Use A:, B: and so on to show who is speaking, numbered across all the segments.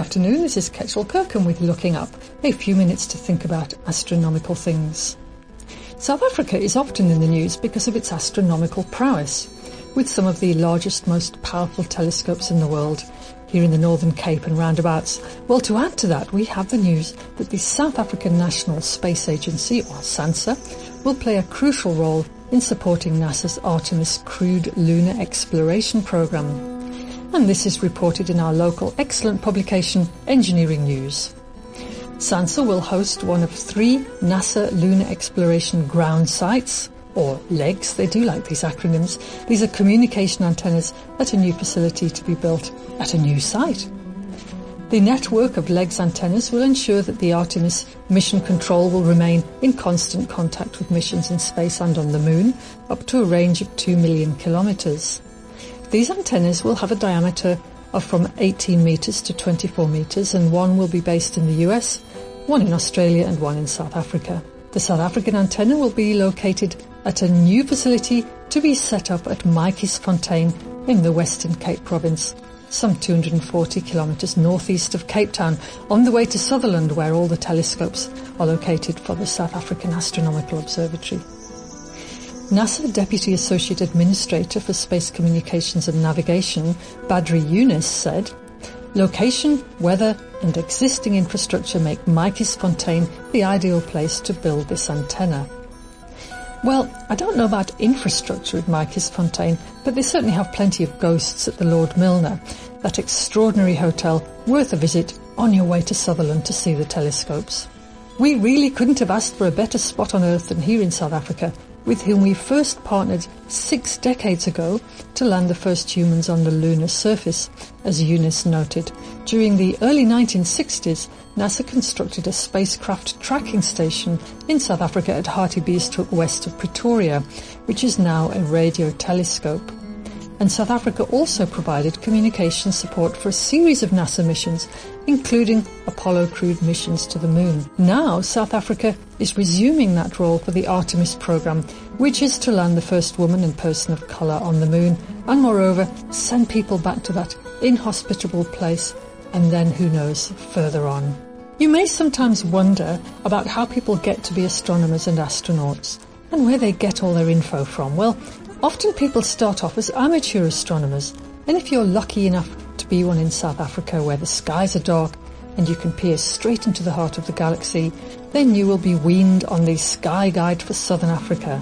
A: afternoon, this is Ketchel Kirkham with Looking Up, a few minutes to think about astronomical things. South Africa is often in the news because of its astronomical prowess, with some of the largest, most powerful telescopes in the world here in the Northern Cape and roundabouts. Well, to add to that, we have the news that the South African National Space Agency, or SANSA, will play a crucial role in supporting NASA's Artemis crewed lunar exploration program. And this is reported in our local excellent publication, Engineering News. SANSA will host one of 3 NASA lunar exploration ground sites, or LEGS, they do like these acronyms. These are communication antennas at a new facility to be built at a new site. The network of LEGS antennas will ensure that the Artemis mission control will remain in constant contact with missions in space and on the moon, up to a range of 2 million kilometers. These antennas will have a diameter of from 18 meters to 24 meters, and one will be based in the US, one in Australia and one in South Africa. The South African antenna will be located at a new facility to be set up at Matjiesfontein in the Western Cape province, some 240 kilometers northeast of Cape Town, on the way to Sutherland, where all the telescopes are located for the South African Astronomical Observatory. NASA Deputy Associate Administrator for Space Communications and Navigation, Badri Yunus, said, "Location, weather and existing infrastructure make Matjiesfontein the ideal place to build this antenna." Well, I don't know about infrastructure at Matjiesfontein, but they certainly have plenty of ghosts at the Lord Milner, that extraordinary hotel worth a visit on your way to Sutherland to see the telescopes. We really couldn't have asked for a better spot on Earth than here in South Africa, with whom we first partnered 6 decades ago to land the first humans on the lunar surface, as Eunice noted. During the early 1960s, NASA constructed a spacecraft tracking station in South Africa at Hartbeespoort west of Pretoria, which is now a radio telescope. And South Africa also provided communication support for a series of NASA missions, including Apollo crewed missions to the moon. Now, South Africa is resuming that role for the Artemis program, which is to land the first woman and person of colour on the moon, and moreover, send people back to that inhospitable place, and then, who knows, further on. You may sometimes wonder about how people get to be astronomers and astronauts, and where they get all their info from. Well, often people start off as amateur astronomers, and if you're lucky enough to be one in South Africa where the skies are dark and you can peer straight into the heart of the galaxy, then you will be weaned on the Sky Guide for Southern Africa.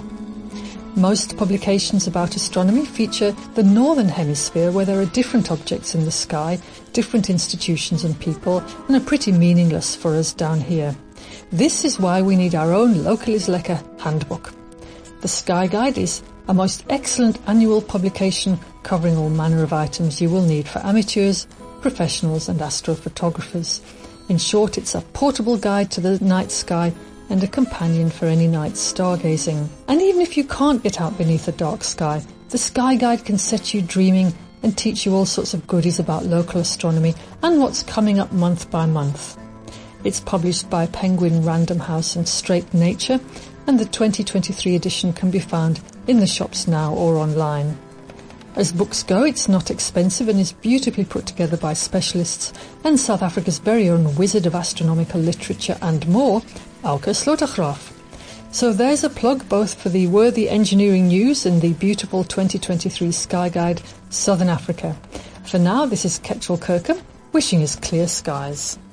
A: Most publications about astronomy feature the Northern Hemisphere, where there are different objects in the sky, different institutions and people, and are pretty meaningless for us down here. This is why we need our own Local is Lekker handbook. The Sky Guide is a most excellent annual publication covering all manner of items you will need for amateurs, professionals and astrophotographers. In short, it's a portable guide to the night sky and a companion for any night stargazing. And even if you can't get out beneath a dark sky, the Sky Guide can set you dreaming and teach you all sorts of goodies about local astronomy and what's coming up month by month. It's published by Penguin Random House and Straight Nature, and the 2023 edition can be found in the shops now or online. As books go, it's not expensive and is beautifully put together by specialists and South Africa's very own wizard of astronomical literature and more, Auke Slottergraaf. So there's a plug both for the worthy Engineering News and the beautiful 2023 Sky Guide Southern Africa. For now, this is Ketchel Kirkham, wishing us clear skies.